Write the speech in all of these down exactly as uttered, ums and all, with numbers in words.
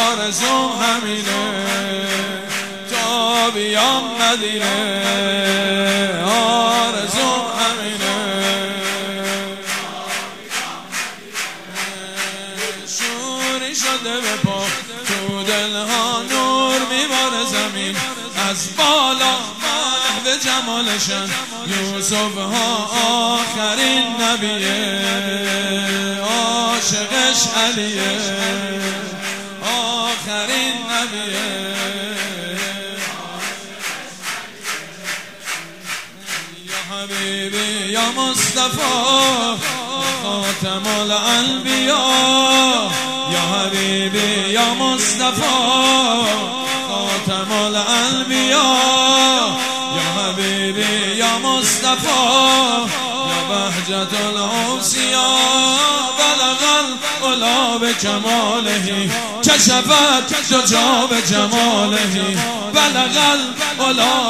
آرزوم همینه تا بیام مدینه، آرزوم همینه شوری شده به پا تو دلها نور میباره زمین از بالا محو جمالشن یوسف ها آخرین نبیه عاشقش علیه آخرین نبیه یا حبیبی یا مصطفی خاتم الانبیا یا حبیبی یا مصطفی خاتم الانبیا یا حبیبی یا مصطفی یا بهجت الاوصیاء بلغ العلا بکماله کشفت دجا بجماله بلغ العلا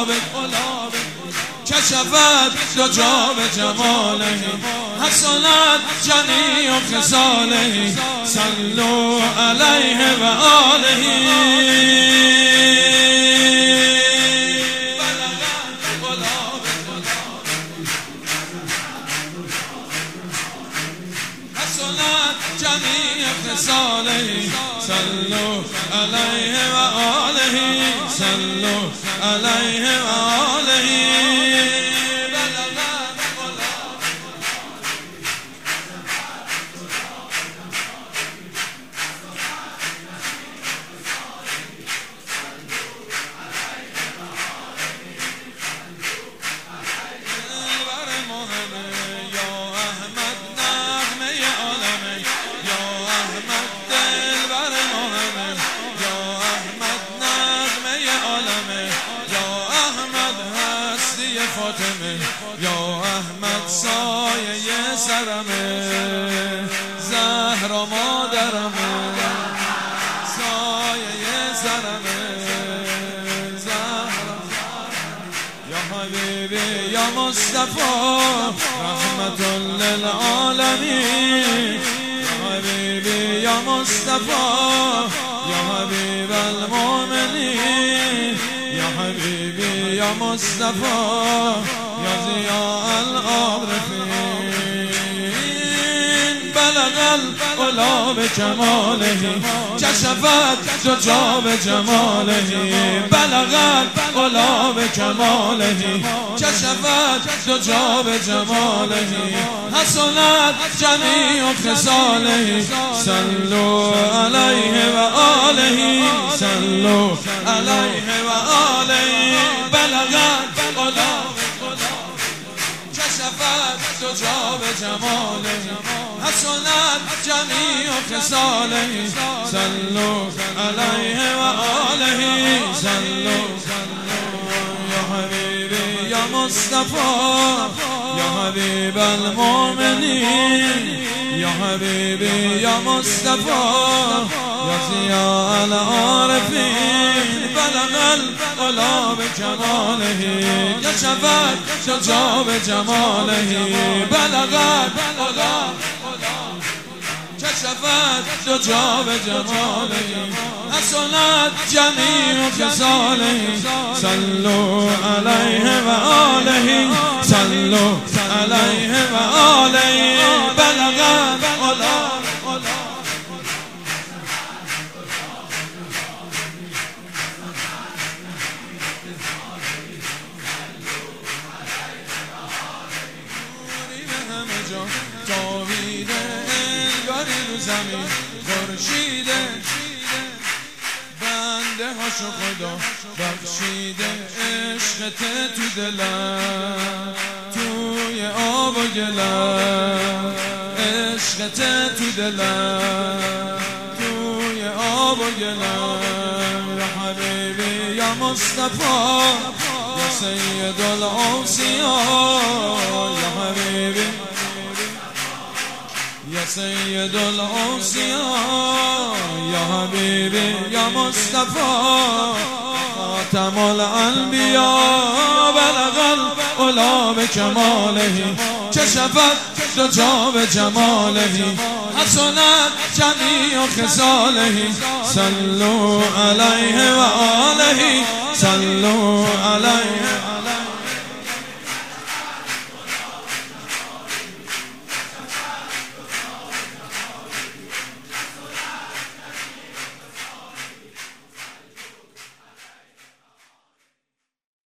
کشفت دجا بجماله حسنت جمیع خصاله صلوا علیه و آله جمیع خصاله صلوا علیه و آله صلوا علیه و آله فاطمه یا احمد سایه سرمه زهرا مادرمه سایه سرمه زهرا یا حبیبی یا مصطفی رحمت للعالمین یا حبیبی یا مصطفی یا حبیب المؤمنین یا حبیبی یا مصطفی یا ضیاء العارفین بلغ العلا بکماله کشفت دجا بجماله بلغ العلا بکماله کشفت دجا بجماله حسنت جمیع خصاله صلوا علیه و آله صلوا علیه و آله بلغ العلا کشفت دجا بجماله حسنت جمیع خصاله صلوا علیه و آله صلوا یا حبیبی یا مصطفی یا حبیب المؤمنین یا حبیبی یا مصطفی یا ضیاء العارفین بلغ العلا بکماله کشفت دجا بجماله بلغ العلا کشفت دجا بجماله حسنت جمیع خصاله صلوا علیه و آله صلوا علیه و آله بلغ العلا جاویده انگاری رو زمین خورشیده بنده هاشو خدا بخشیده عشقت تو دلم توی آب و گلم عشقت تو دلم توی آب و گلم یا حبیبی یا مصطفی یا سید الاوصیاء یا حبیبی یا سید الاوصیاء یا حبیبی یا مصطفی خاتم الانبیا بلغ العلا بکماله کشفت دو جا به جماله حسنت جمیع خصاله صلوا علیه و آله صلوا علیه